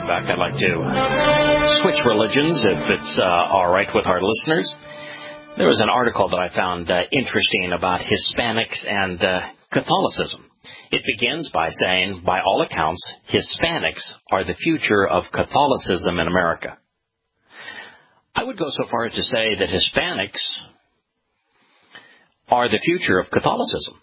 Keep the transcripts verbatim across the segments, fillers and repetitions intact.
welcome back. I'd like to switch religions if it's uh, all right with our listeners. There was an article that I found uh, interesting about Hispanics and uh, Catholicism. It begins by saying, by all accounts, Hispanics are the future of Catholicism in America. I would go so far as to say that Hispanics are the future of Catholicism.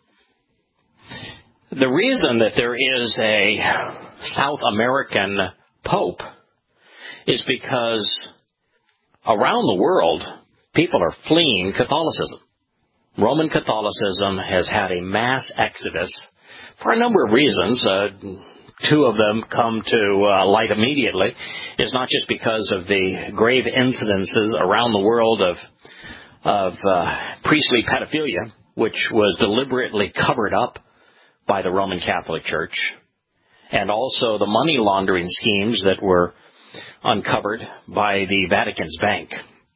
The reason that there is a South American Pope is because around the world, people are fleeing Catholicism. Roman Catholicism has had a mass exodus for a number of reasons. Uh, two of them come to uh, light immediately. It's not just because of the grave incidences around the world of of uh, priestly pedophilia, which was deliberately covered up by the Roman Catholic Church, and also the money laundering schemes that were uncovered by the Vatican's bank.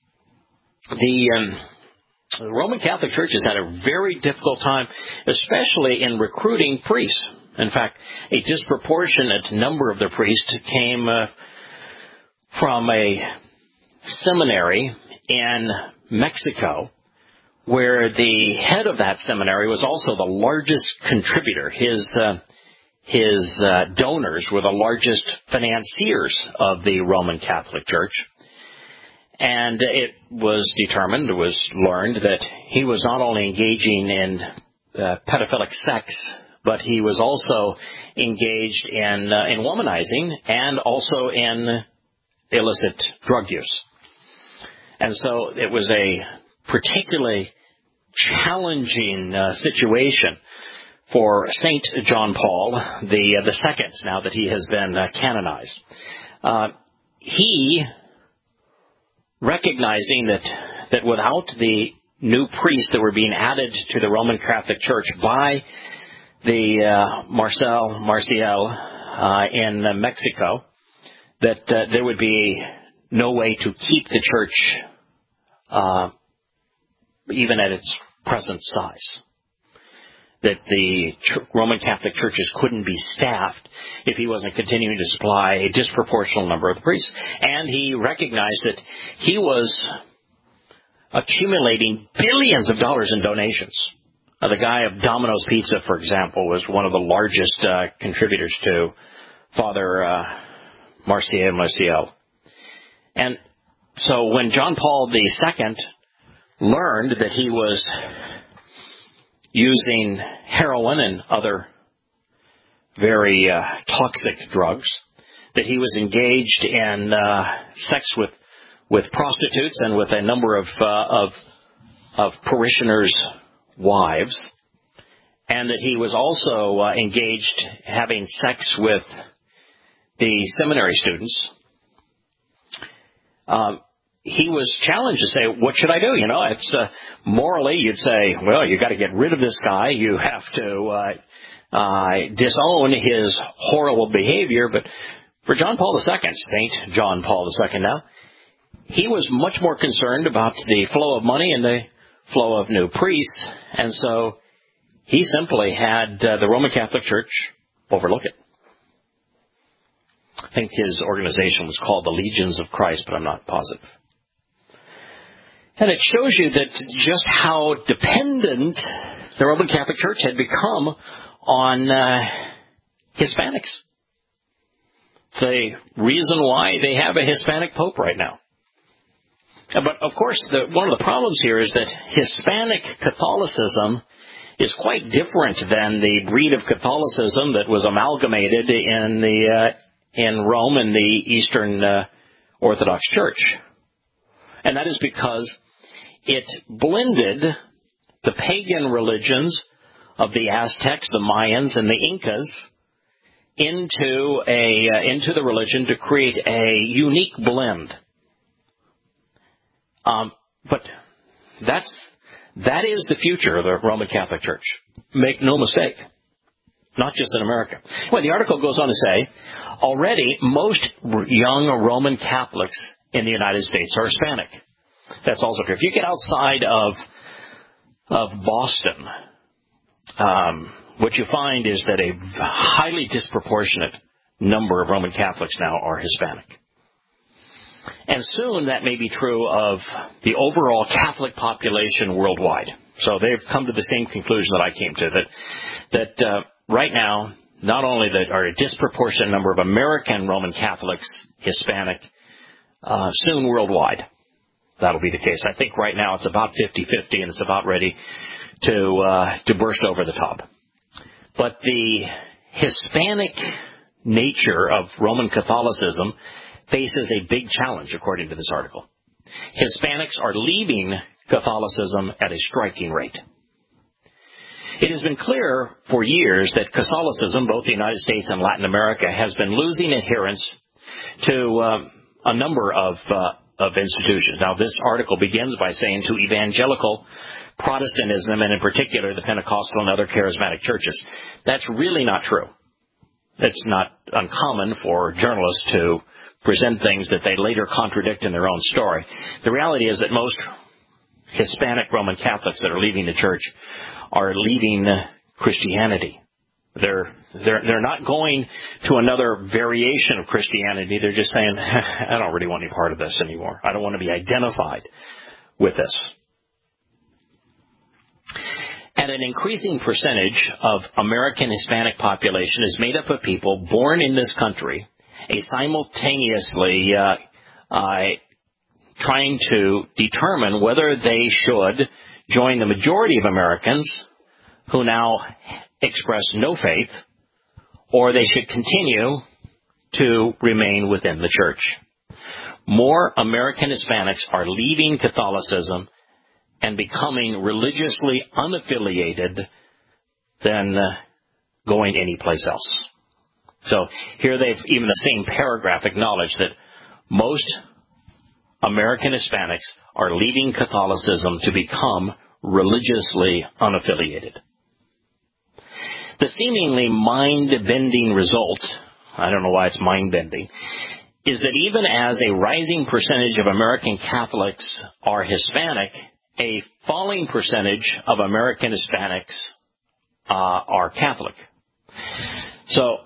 The, um, the Roman Catholic Church has had a very difficult time, especially in recruiting priests. In fact, a disproportionate number of the priests came uh, from a seminary in Mexico, where the head of that seminary was also the largest contributor. His uh, his uh, donors were the largest financiers of the Roman Catholic Church. And it was determined, it was learned, that he was not only engaging in uh, pedophilic sex, but he was also engaged in, uh, in womanizing and also in illicit drug use. And so it was a particularly challenging uh, situation for Saint John Paul the uh, the second, now that he has been uh, canonized. Uh, he, recognizing that that without the new priests that were being added to the Roman Catholic Church by the uh, Marcel Marcial uh, in uh, Mexico, that uh, there would be no way to keep the church uh, even at its present size. That the Roman Catholic churches couldn't be staffed if he wasn't continuing to supply a disproportionate number of the priests. And he recognized that he was accumulating billions of dollars in donations. Uh, the guy of Domino's Pizza, for example, was one of the largest uh, contributors to Father uh, Marcial Marcial. And so when John Paul the Second learned that he was using heroin and other very uh, toxic drugs, that he was engaged in uh, sex with with prostitutes and with a number of uh, of of parishioners' wives, and that he was also uh, engaged having sex with the seminary students. Um, He was challenged to say, what should I do? You know, it's uh, morally, you'd say, well, you got to get rid of this guy. You have to uh, uh, disown his horrible behavior. But for John Paul the Second, Saint John Paul the Second now, he was much more concerned about the flow of money and the flow of new priests. And so he simply had uh, the Roman Catholic Church overlook it. I think his organization was called the Legions of Christ, but I'm not positive. And it shows you that just how dependent the Roman Catholic Church had become on uh, Hispanics. It's the reason why they have a Hispanic Pope right now. But, of course, the, one of the problems here is that Hispanic Catholicism is quite different than the breed of Catholicism that was amalgamated in the uh, in Rome and the Eastern uh, Orthodox Church. And that is because it blended the pagan religions of the Aztecs, the Mayans, and the Incas into a uh, into the religion to create a unique blend. Um, but that's that is the future of the Roman Catholic Church. Make no mistake. Not just in America. Well, the article goes on to say, already most young Roman Catholics in the United States are Hispanic. That's also true. If you get outside of of Boston, um, what you find is that a highly disproportionate number of Roman Catholics now are Hispanic. And soon that may be true of the overall Catholic population worldwide. So they've come to the same conclusion that I came to, that that uh, right now, not only that are a disproportionate number of American Roman Catholics Hispanic, uh, soon worldwide that'll be the case. I think right now it's about fifty-fifty, and it's about ready to uh, to burst over the top. But the Hispanic nature of Roman Catholicism faces a big challenge, according to this article. Hispanics are leaving Catholicism at a striking rate. It has been clear for years that Catholicism, both the United States and Latin America, has been losing adherents to um, a number of uh, of institutions. Now, this article begins by saying to evangelical Protestantism, and in particular the Pentecostal and other charismatic churches. That's really not true. It's not uncommon for journalists to present things that they later contradict in their own story. The reality is that most Hispanic Roman Catholics that are leaving the church are leaving Christianity. They're they're they're not going to another variation of Christianity. They're just saying, I don't really want any part of this anymore. I don't want to be identified with this. And an increasing percentage of American Hispanic population is made up of people born in this country, a simultaneously uh, uh, trying to determine whether they should join the majority of Americans who now express no faith, or they should continue to remain within the church. More American Hispanics are leaving Catholicism and becoming religiously unaffiliated than uh, going anyplace else. So here they've, even the same paragraph, acknowledged that most American Hispanics are leaving Catholicism to become religiously unaffiliated. The seemingly mind-bending result, I don't know why it's mind-bending, is that even as a rising percentage of American Catholics are Hispanic, a falling percentage of American Hispanics uh, are Catholic. So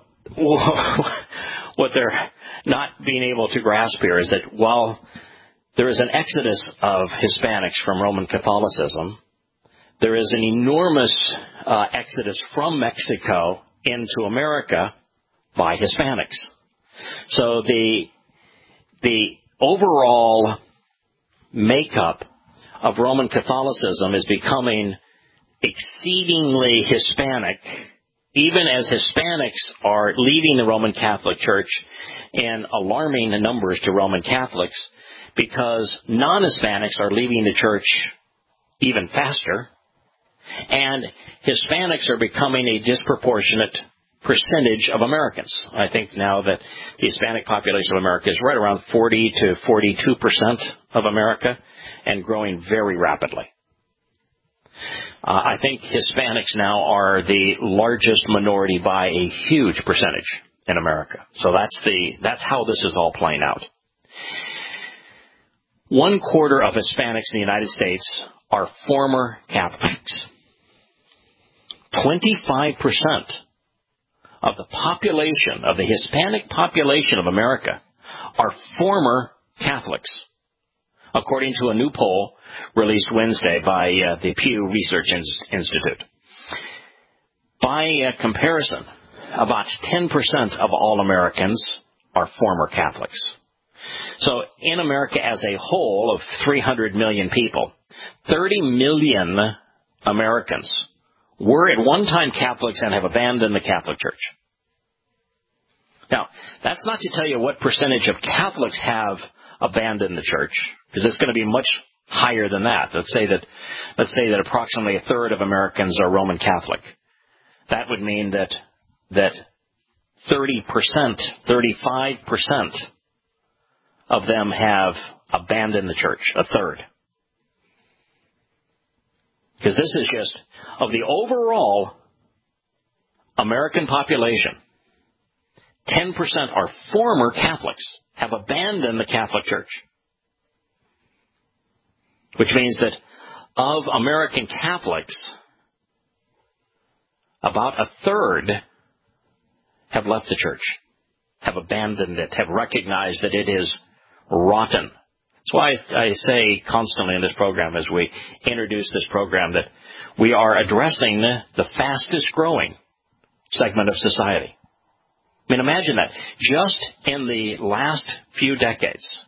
what they're not being able to grasp here is that while there is an exodus of Hispanics from Roman Catholicism, there is an enormous uh, exodus from Mexico into America by Hispanics. So the the overall makeup of Roman Catholicism is becoming exceedingly Hispanic, even as Hispanics are leaving the Roman Catholic Church and alarming the numbers to Roman Catholics, because non-Hispanics are leaving the church even faster, and Hispanics are becoming a disproportionate percentage of Americans. I think now that the Hispanic population of America is right around forty to forty-two percent of America, and growing very rapidly. Uh, I think Hispanics now are the largest minority by a huge percentage in America. So that's the that's how this is all playing out. One quarter of Hispanics in the United States are former Catholics. Twenty-five percent of the population, of the Hispanic population of America, are former Catholics, according to a new poll released Wednesday by uh, the Pew Research Institute. By uh, comparison, about ten percent of all Americans are former Catholics. So in America as a whole of three hundred million people, thirty million Americans were at one time Catholics and have abandoned the Catholic Church. Now, that's not to tell you what percentage of Catholics have abandoned the church, because it's going to be much higher than that. Let's say that, let's say that approximately a third of Americans are Roman Catholic. That would mean that, that thirty percent, thirty-five percent of them have abandoned the church, a third. Because this is just, of the overall American population, ten percent are former Catholics, have abandoned the Catholic Church. Which means that of American Catholics, about a third have left the church. have abandoned it, have recognized that it is rotten. That's why I say constantly in this program as we introduce this program that we are addressing the fastest growing segment of society. I mean, imagine that. Just in the last few decades,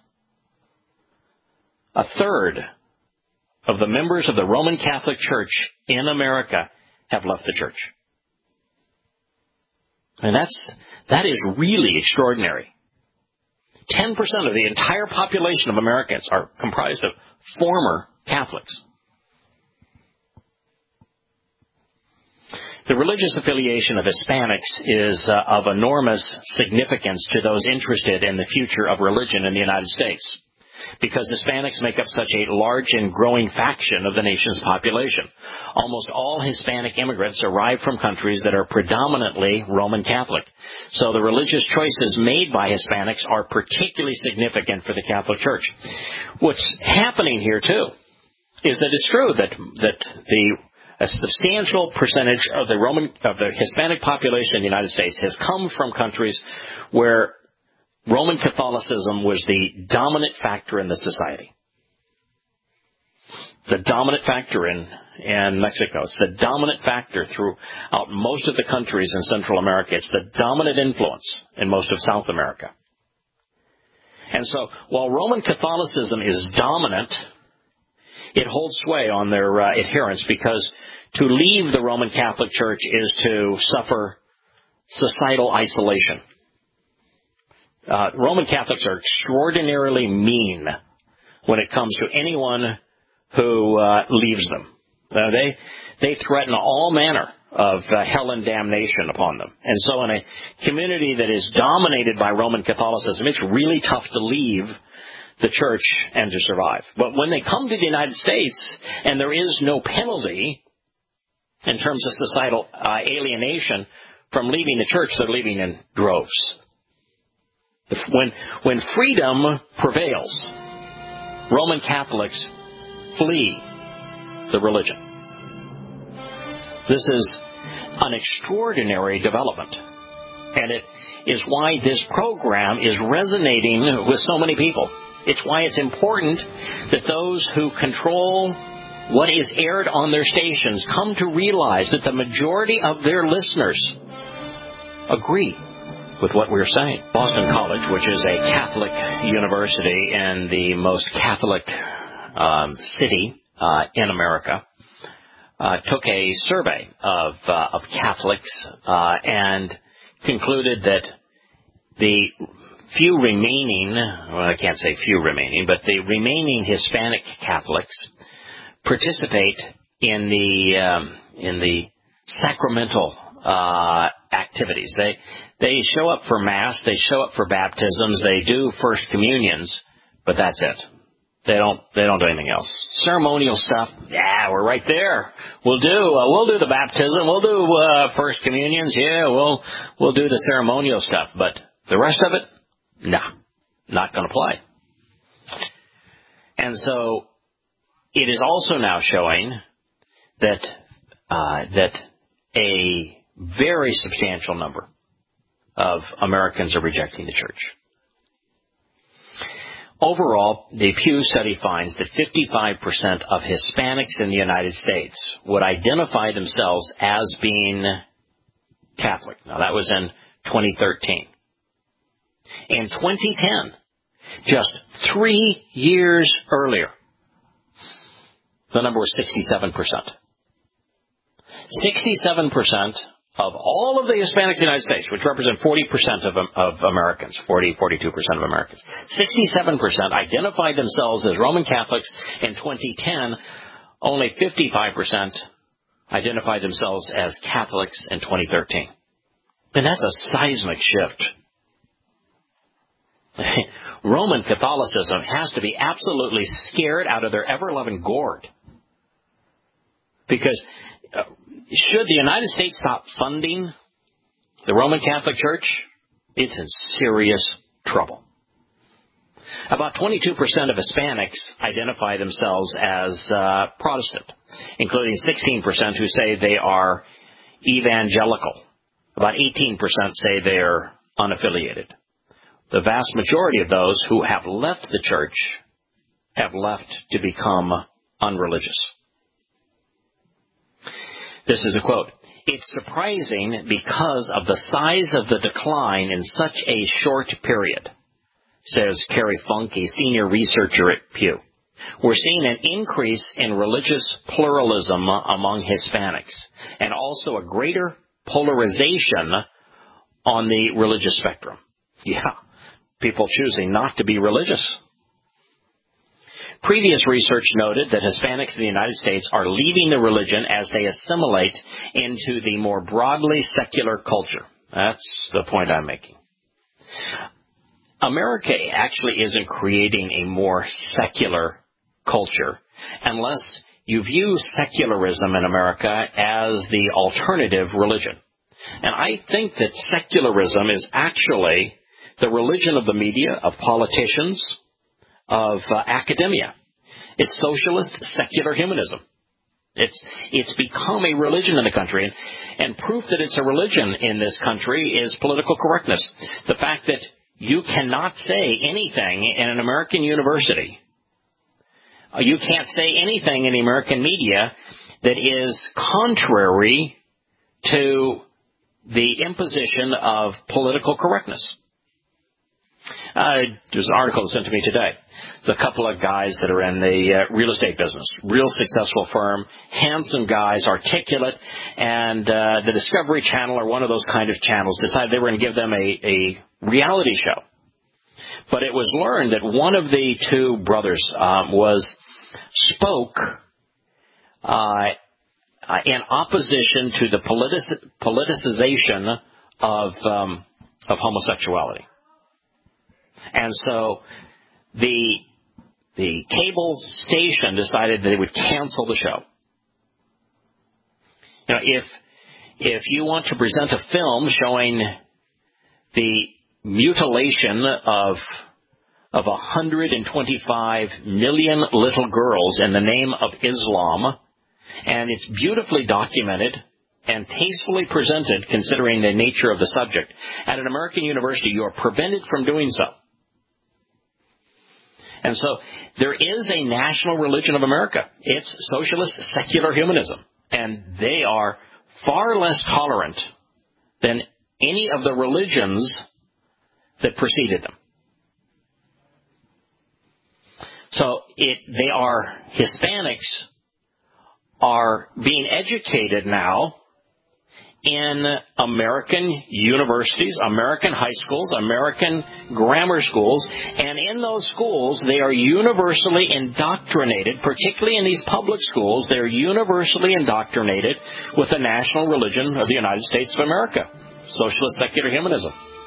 a third of the members of the Roman Catholic Church in America have left the church. And that's, that is really extraordinary. ten percent of the entire population of Americans are comprised of former Catholics. The religious affiliation of Hispanics is uh, of enormous significance to those interested in the future of religion in the United States, because Hispanics make up such a large and growing faction of the nation's population. Almost all Hispanic immigrants arrive from countries that are predominantly Roman Catholic. So the religious choices made by Hispanics are particularly significant for the Catholic Church. What's happening here, too, is that it's true that, that the a substantial percentage of the Roman, of the Hispanic population in the United States has come from countries where Roman Catholicism was the dominant factor in the society. The dominant factor in, in Mexico. It's the dominant factor throughout most of the countries in Central America. It's the dominant influence in most of South America. And so, while Roman Catholicism is dominant, it holds sway on their uh, adherents, because to leave the Roman Catholic Church is to suffer societal isolation. Uh, Roman Catholics are extraordinarily mean when it comes to anyone who uh, leaves them. Uh, they they threaten all manner of uh, hell and damnation upon them. And so in a community that is dominated by Roman Catholicism, it's really tough to leave the church and to survive. But when they come to the United States and there is no penalty in terms of societal uh, alienation from leaving the church, they're leaving in droves. If, when, when freedom prevails, Roman Catholics flee the religion. This is an extraordinary development, and it is why this program is resonating with so many people. It's why it's important that those who control what is aired on their stations come to realize that the majority of their listeners agree with what we're saying. Boston College, which is a Catholic university in the most Catholic um, city uh, in America, uh, took a survey of uh, of Catholics uh, and concluded that the few remaining, well, I can't say few remaining, but the remaining Hispanic Catholics participate in the um, in the sacramental uh, activities. They they show up for Mass, they show up for baptisms, they do First Communions, but that's it. They don't they don't do anything else. Ceremonial stuff, yeah, we're right there. We'll do uh, we'll do the baptism, we'll do uh, First Communions, yeah, we'll we'll do the ceremonial stuff, but the rest of it, nah, not going to play. And so it is also now showing that uh, that a very substantial number of Americans are rejecting the church. Overall, the Pew study finds that fifty-five percent of Hispanics in the United States would identify themselves as being Catholic. Now, that was in twenty thirteen. In twenty ten, just three years earlier, the number was sixty-seven percent. sixty-seven percent of all of the Hispanics in the United States, which represent forty percent of, of Americans, forty, forty-two percent of Americans, sixty-seven percent identified themselves as Roman Catholics. In twenty ten, only fifty-five percent identified themselves as Catholics in twenty thirteen. And that's a seismic shift. Roman Catholicism has to be absolutely scared out of their ever-loving gourd. Because uh, should the United States stop funding the Roman Catholic Church, it's in serious trouble. About twenty-two percent of Hispanics identify themselves as uh, Protestant, including sixteen percent who say they are evangelical. About eighteen percent say they are unaffiliated. the vast majority of those who have left the church have left to become unreligious. This is a quote. It's surprising because of the size of the decline in such a short period, says Kerry Funk, a senior researcher at Pew. We're seeing an increase in religious pluralism among Hispanics and also a greater polarization on the religious spectrum. Yeah, people choosing not to be religious. Previous research noted that Hispanics in the United States are leaving the religion as they assimilate into the more broadly secular culture. That's the point I'm making. America actually isn't creating a more secular culture unless you view secularism in America as the alternative religion. And I think that secularism is actually the religion of the media, of politicians, of uh, academia. It's socialist secular humanism. It's it's become a religion in the country, and, and proof that it's a religion in this country is political correctness. The fact that you cannot say anything in an American university, you can't say anything in the American media that is contrary to the imposition of political correctness. Uh, there's an article sent to me today. There's a couple of guys that are in the uh, real estate business, real successful firm, handsome guys, articulate, and uh, the Discovery Channel or one of those kind of channels decided they were going to give them a, a reality show. But it was learned that one of the two brothers um, was spoke uh, in opposition to the politic, politicization of um, of homosexuality. And so the the cable station decided that they would cancel the show. You know, if if you want to present a film showing the mutilation of of one hundred twenty-five million little girls in the name of Islam, and it's beautifully documented and tastefully presented considering the nature of the subject, at an American university, you are prevented from doing so. And so there is a national religion of America. It's socialist secular humanism. And they are far less tolerant than any of the religions that preceded them. So it, they are, Hispanics are being educated now in American universities, American high schools, American grammar schools, and in those schools they are universally indoctrinated, particularly in these public schools, they are universally indoctrinated with the national religion of the United States of America, socialist secular humanism.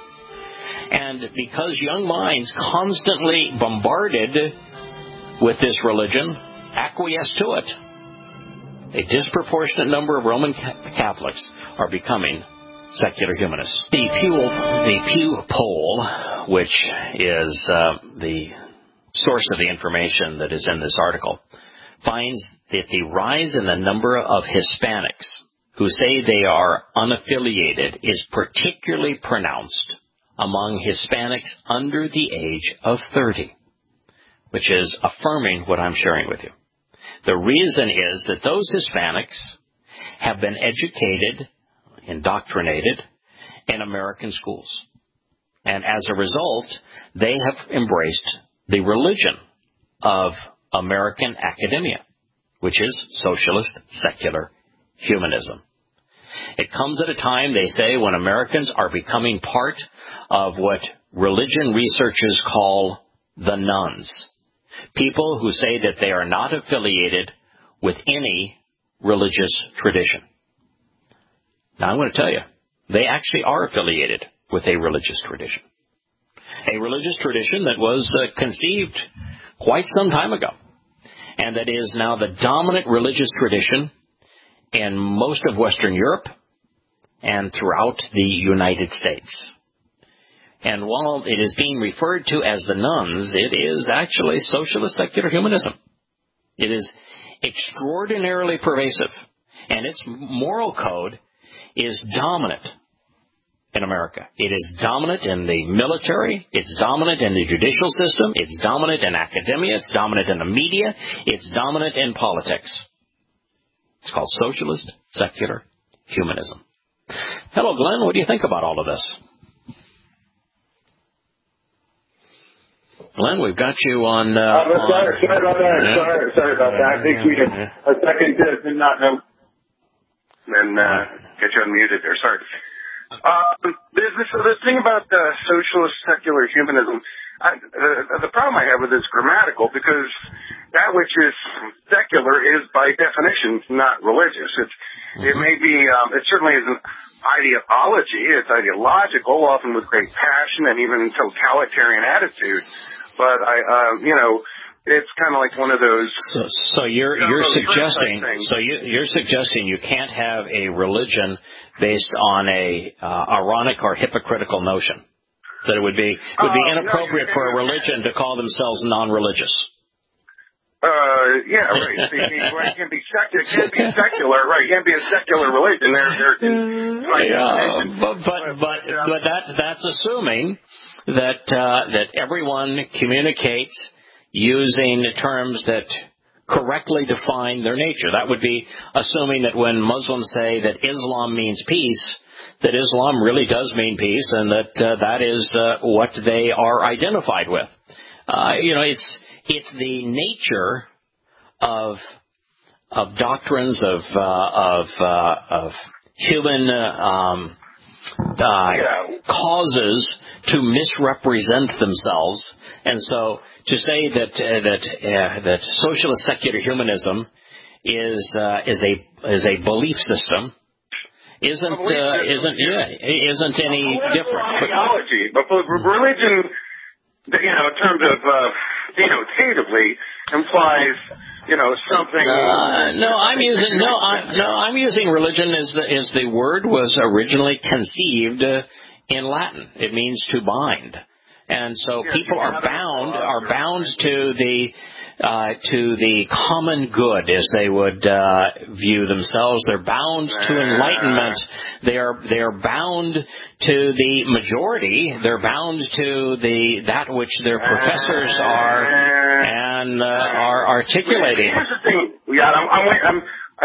And because young minds constantly bombarded with this religion acquiesce to it, a disproportionate number of Roman Catholics are becoming secular humanists. The Pew, the Pew poll, which is uh, the source of the information that is in this article, finds that the rise in the number of Hispanics who say they are unaffiliated is particularly pronounced among Hispanics under the age of thirty, which is affirming what I'm sharing with you. The reason is that those Hispanics have been educated, indoctrinated in American schools. And as a result, they have embraced the religion of American academia, which is socialist secular humanism. It comes at a time, they say, when Americans are becoming part of what religion researchers call the nones. People who say that they are not affiliated with any religious tradition. Now, I'm going to tell you, they actually are affiliated with a religious tradition. A religious tradition that was uh, conceived quite some time ago, and that is now the dominant religious tradition in most of Western Europe and throughout the United States. And while it is being referred to as the nones, it is actually socialist secular humanism. It is extraordinarily pervasive, and its moral code is dominant in America. It is dominant in the military. It's dominant in the judicial system. It's dominant in academia. It's dominant in the media. It's dominant in politics. It's called socialist secular humanism. Hello, Glenn. What do you think about all of this? Glenn, we've got you on... Uh, uh, on sorry, sorry about that. yeah. Sorry, sorry about that. I think we had a second did, did not know. And uh, get you unmuted there. Sorry. Uh, there's this, this thing about uh, socialist secular humanism. I, uh, the problem I have with it is grammatical, because that which is secular is by definition not religious. It's, mm-hmm. It may be, um, it certainly is an ideology. It's ideological, often with great passion and even totalitarian attitude. But I, uh, you know, it's kind of like one of those. So, so you're you know, you're suggesting so you, you're suggesting you can't have a religion based on a uh, ironic or hypocritical notion. That it would be it would be uh, inappropriate no, for a religion to call themselves non-religious. Uh, yeah, right. It, it can be secular. It can be secular, right? It can be a secular religion. There, there. Yeah, but but but but that's that's assuming that uh, that everyone communicates using terms that correctly define their nature. That would be assuming that when Muslims say that Islam means peace, that Islam really does mean peace, and that uh, that is uh, what they are identified with. Uh, you know, it's it's the nature of of doctrines of uh, of uh, of human uh, um, uh, yeah. causes to misrepresent themselves, and so to say that uh, that uh, that socialist secular humanism is uh, is a is a belief system isn't uh, system, isn't yeah, isn't any different. Ideology, but for religion, you know, in terms of uh, denotatively implies, you know, something. Uh, no, I'm using no, I, no, I'm using religion as the, as the word was originally conceived uh, in Latin. It means to bind, and so yeah, people are bound are bound to the. Uh, to the common good, as they would uh, view themselves. They're bound to enlightenment. They are they are bound to the majority. They're bound to the that which their professors are and uh, are articulating. Here's the thing. Yeah, I'm. I'm, I'm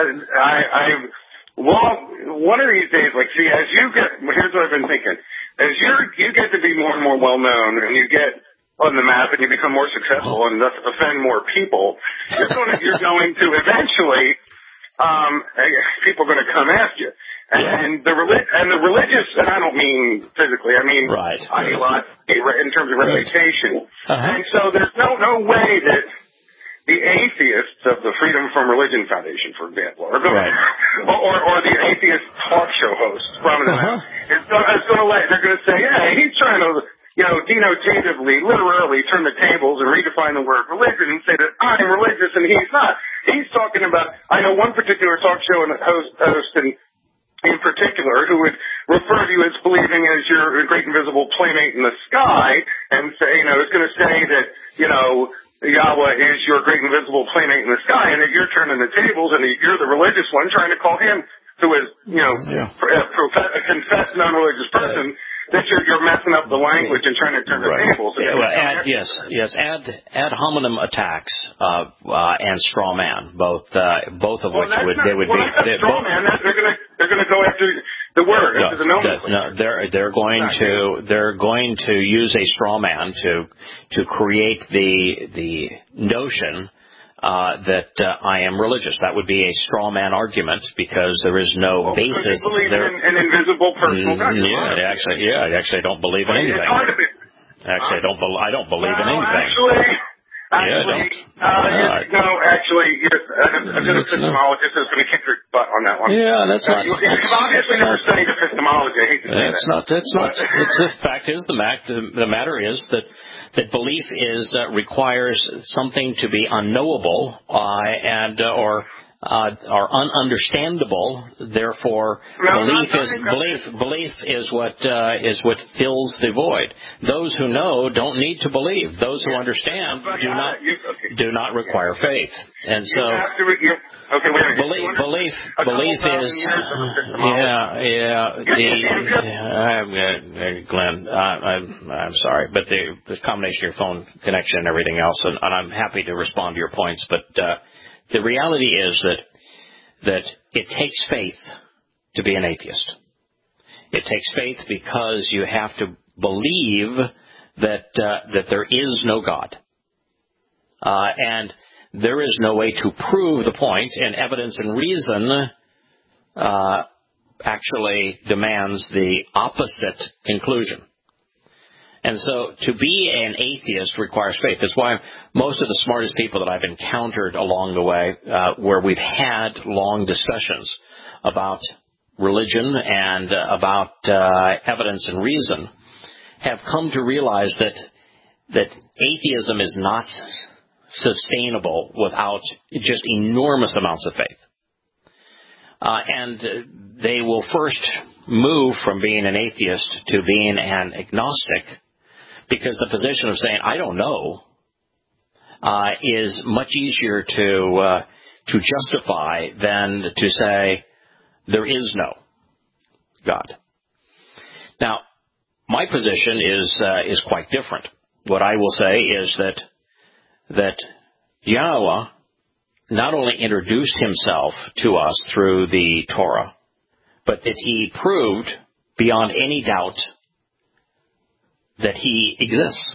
I, I, well, one of these days, like, see, as you get, here's what I've been thinking. As you you get to be more and more well known, and you get on the map, and you become more successful and thus offend more people, you're going to, you're going to eventually, um, people are going to come after you. And, yeah. and the relig- and the religious, and I don't mean physically, I mean right. ideologically, in terms of reputation. Uh-huh. And so there's no no way that the atheists of the Freedom from Religion Foundation, for example, are going right. to, or, or the atheist talk show host from the uh-huh. is going to let, they're going to say, yeah, he's trying to, you know, denotatively, literally turn the tables and redefine the word religion and say that I'm religious and he's not. He's talking about, I know one particular talk show and host, host in, in particular who would refer to you as believing as your great invisible playmate in the sky and say, you know, is going to say that, you know, Yahweh is your great invisible playmate in the sky and that you're turning the tables and that you're the religious one trying to call him who is, you know, yeah. a, a confessed non-religious person. Yeah. That you're, you're messing up the language and trying to turn the right. tables. Yeah, well, add, yes, yes, ad ad hominem attacks uh, uh, and straw man, both uh, both of well, which would not, they would well, be. Straw both, man, they're going to they're going to go after the word, no, after the nomenclature. No, they're they're going not to good. they're going to use a straw man to to create the the notion. Uh, that uh, I am religious. That would be a straw man argument because there is no well, basis. You believe there. in an invisible personal God. Mm, yeah, actually, yeah, actually, I don't believe in anything. Actually, I don't. Be- I don't believe well, in anything. Actually, actually, yeah, don't. Uh, uh, no, actually, you're, uh, a good epistemologist is going to kick your butt on that one. Yeah, that's uh, not. You, you've obviously never studied epistemology. I hate to say that's that. not. That's not. It's the fact is the, mac, the the matter is that. That belief is uh, requires something to be unknowable uh, and uh, or uh, or ununderstandable. Therefore, no, belief not, is belief. Belief is what uh, is what fills the void. Those who know don't need to believe. Those who understand do not do not require faith. And so, okay, wait belief belief belief is yeah yeah the I'm, uh, Glenn, uh, I'm, I'm sorry, but the, the combination of your phone connection and everything else, and, and I'm happy to respond to your points, but uh, the reality is that that it takes faith to be an atheist. It takes faith because you have to believe that uh, that there is no God, uh, and there is no way to prove the point, and evidence and reason uh, actually demands the opposite conclusion. And so to be an atheist requires faith. That's why most of the smartest people that I've encountered along the way, uh, where we've had long discussions about religion and uh, about uh, evidence and reason, have come to realize that that atheism is not sustainable without just enormous amounts of faith. Uh, and they will first move from being an atheist to being an agnostic, because the position of saying, I don't know, uh, is much easier to uh, to justify than to say, there is no God. Now, my position is uh, is quite different. What I will say is that that Yahweh not only introduced himself to us through the Torah, but that he proved beyond any doubt that he exists.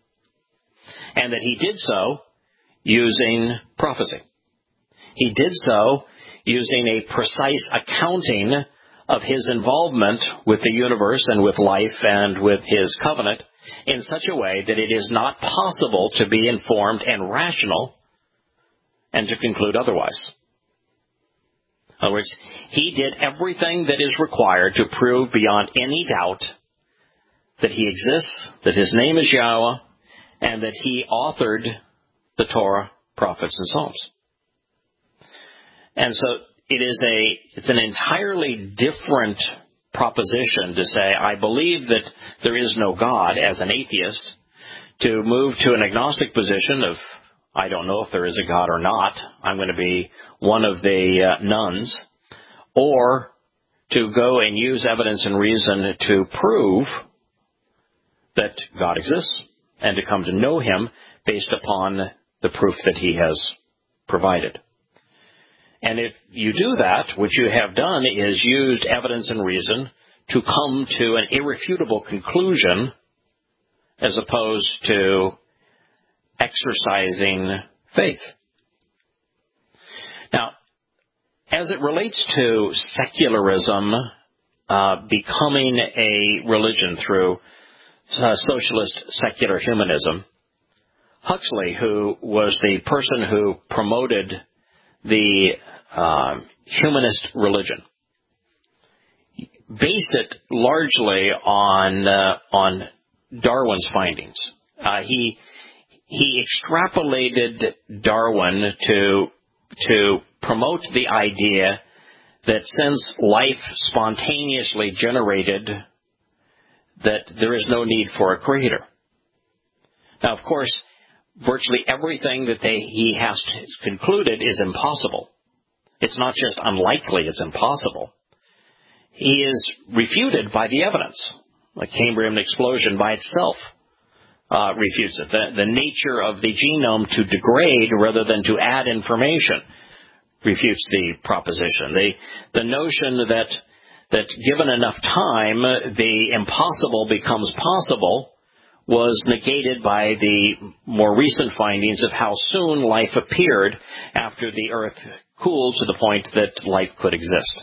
And that he did so using prophecy. He did so using a precise accounting of his involvement with the universe and with life and with his covenant in such a way that it is not possible to be informed and rational and to conclude otherwise. In other words, he did everything that is required to prove beyond any doubt that he exists, that his name is Yahweh, and that he authored the Torah, prophets, and Psalms. And so it is a, it's an entirely different proposition to say, I believe that there is no God as an atheist, to move to an agnostic position of, I don't know if there is a God or not, I'm going to be one of the uh, nuns, or to go and use evidence and reason to prove that God exists and to come to know him based upon the proof that he has provided. And if you do that, what you have done is used evidence and reason to come to an irrefutable conclusion as opposed to exercising faith. Now, as it relates to secularism uh, becoming a religion through uh, socialist secular humanism, Huxley, who was the person who promoted the uh, humanist religion, based it largely on uh, on Darwin's findings. Uh, he he extrapolated Darwin to to promote the idea that since life spontaneously generated, that there is no need for a creator. Now, of course, virtually everything that they, he has concluded is impossible. It's not just unlikely, it's impossible. He is refuted by the evidence. The Cambrian explosion by itself uh, refutes it. The, the nature of the genome to degrade rather than to add information refutes the proposition. The, the notion that, that given enough time, the impossible becomes possible was negated by the more recent findings of how soon life appeared after the Earth cooled to the point that life could exist.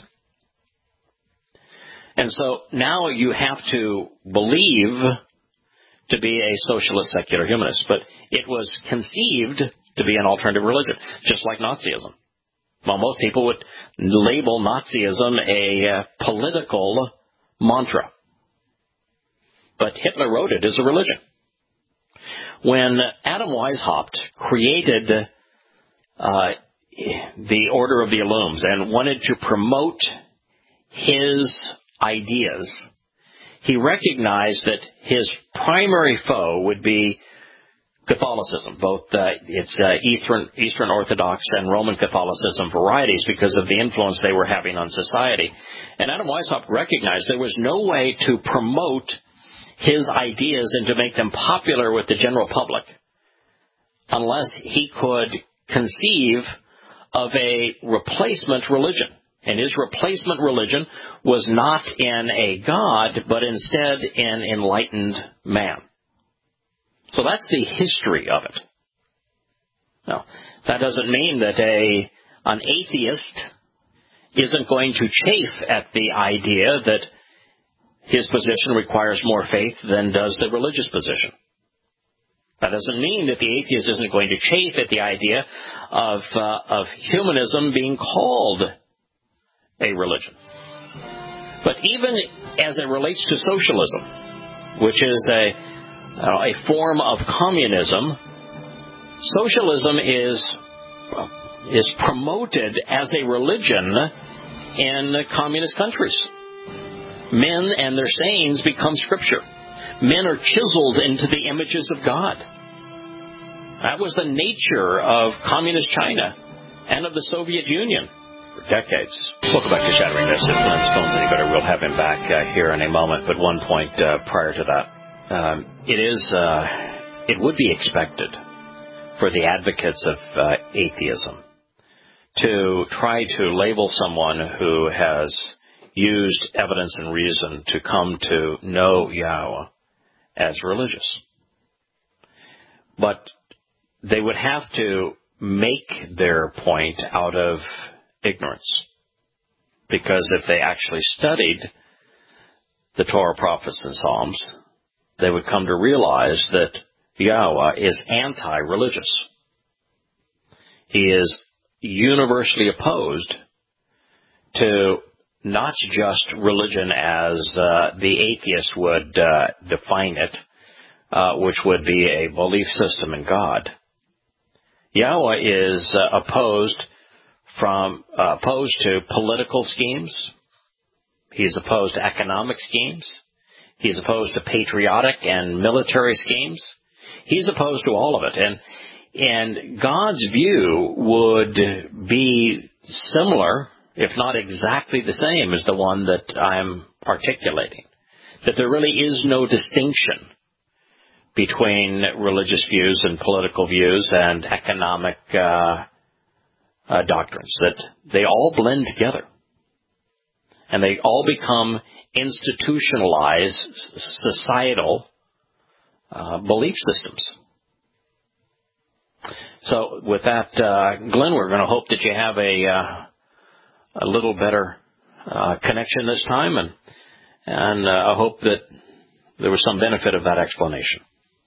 And so now you have to believe to be a socialist secular humanist, but it was conceived to be an alternative religion, just like Nazism. Well, most people would label Nazism a uh, political mantra. But Hitler wrote it as a religion. When Adam Weishaupt created uh, the Order of the Illums and wanted to promote his ideas, he recognized that his primary foe would be Catholicism, both uh, its uh, Eastern, Eastern Orthodox and Roman Catholicism varieties, because of the influence they were having on society. And Adam Weishaupt recognized there was no way to promote his ideas and to make them popular with the general public unless he could conceive of a replacement religion. And his replacement religion was not in a God, but instead in enlightened man. So that's the history of it. Now, that doesn't mean that a an atheist isn't going to chafe at the idea that his position requires more faith than does the religious position. That doesn't mean that the atheist isn't going to chafe at the idea of uh, of humanism being called a religion. But even as it relates to socialism, which is a uh, a form of communism, socialism is well, is promoted as a religion in communist countries. Men and their sayings become scripture. Men are chiseled into the images of God. That was the nature of communist China and of the Soviet Union for decades. Welcome back to Shattering Myths. If Glenn's phone's any better, we'll have him back uh, here in a moment. But one point uh, prior to that, um, it is uh, it would be expected for the advocates of uh, atheism to try to label someone who has used evidence and reason to come to know Yahweh as religious. But they would have to make their point out of ignorance. Because if they actually studied the Torah, prophets, and Psalms, they would come to realize that Yahweh is anti-religious. He is universally opposed to not just religion as uh, the atheist would uh, define it, uh, which would be a belief system in God. Yahweh is uh, opposed from uh, opposed to political schemes. He's opposed to economic schemes. He's opposed to patriotic and military schemes. He's opposed to all of it. And and God's view would be similar, if not exactly the same, as the one that I'm articulating. That there really is no distinction between religious views and political views and economic uh, uh, doctrines. That they all blend together. And they all become institutionalized societal uh, belief systems. So with that, uh, Glenn, we're going to hope that you have a uh, a little better uh, connection this time, and and uh, I hope that there was some benefit of that explanation.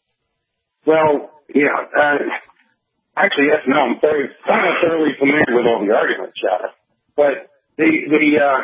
Well, yeah, uh, actually, yes, no, I'm very, I'm not thoroughly familiar with all the arguments, yeah, but the the uh,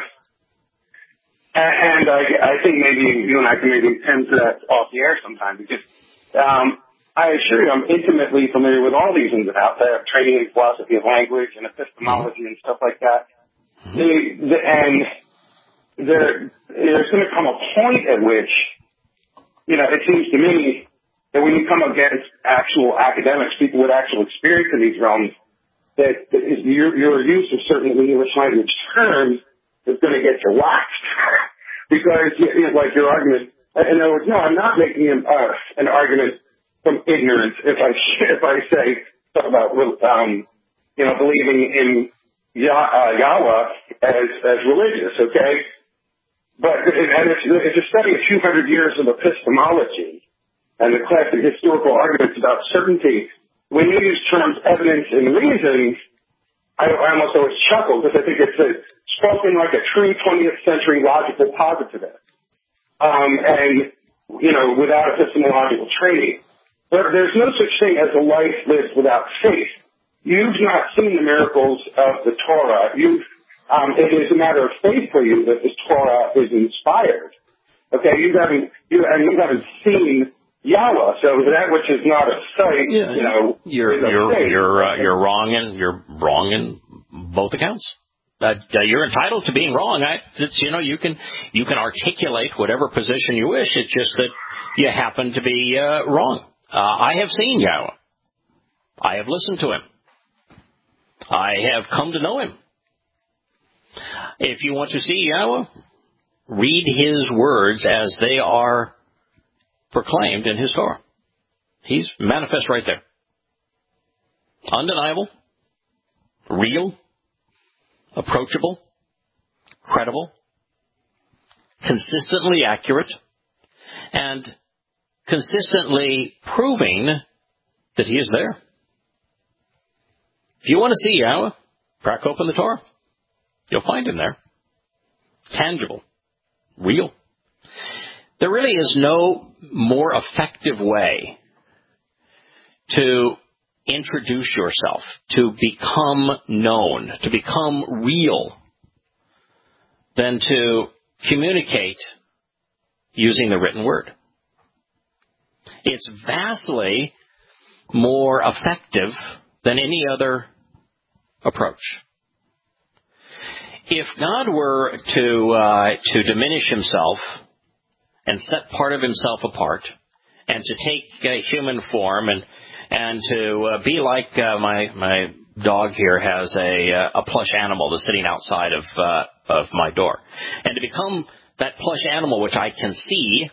and I, I think maybe you and I can maybe tend to that off the air sometime, because um, I assure you I'm intimately familiar with all these ins and outs. I have training in philosophy of language and epistemology and stuff like that. Mm-hmm. The, the, and there, there's going to come a point at which, you know, it seems to me that when you come against actual academics, people with actual experience in these realms, that, that is your, your use of certain English language terms is going to get you waxed. Because, you know, like your argument, in other words, no, I'm not making an, uh, an argument from ignorance if I if I say talk about um, you know believing in Yah, uh, Yahweh as as religious, okay? But and it's, it's a study of two hundred years of epistemology and the classic historical arguments about certainty. When you use terms evidence and reason, I, I almost always chuckle because I think it's a, spoken like a true twentieth century logical positivist, um, and you know without epistemological training. There, there's no such thing as a life lived without faith. You've not seen the miracles of the Torah. You've, um, it is a matter of faith for you that the Torah is inspired. Okay, you haven't, you, and you haven't seen Yahweh, so that which is not a sight, yeah, you know, you're you're faith. you're uh, you're wrong in you're wrong in both accounts. Uh, you're entitled to being wrong. I, it's, you know, you can you can articulate whatever position you wish. It's just that you happen to be uh, wrong. Uh, I have seen Yahweh. I have listened to him. I have come to know him. If you want to see Yahweh, read His words as they are proclaimed in His Torah. He's manifest right there. Undeniable, real, approachable, credible, consistently accurate, and consistently proving that He is there. If you want to see Yahweh, crack open the Torah. You'll find Him there. Tangible. Real. There really is no more effective way to introduce yourself, to become known, to become real, than to communicate using the written word. It's vastly more effective than any other approach. If God were to uh, to diminish Himself and set part of Himself apart, and to take uh, human form and and to uh, be like uh, my my dog here has a uh, a plush animal that's sitting outside of uh, of my door, and to become that plush animal which I can see,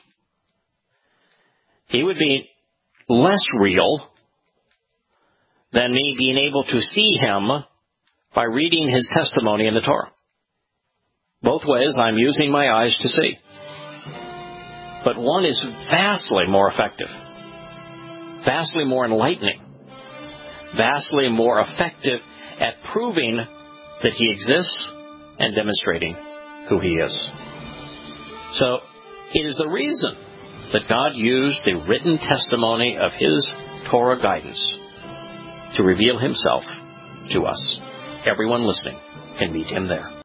He would be less real than me being able to see Him by reading His testimony in the Torah. Both ways, I'm using my eyes to see. But one is vastly more effective, vastly more enlightening, vastly more effective at proving that He exists and demonstrating who He is. So, it is the reason that God used the written testimony of His Torah guidance to reveal Himself to us. Everyone listening can meet Him there.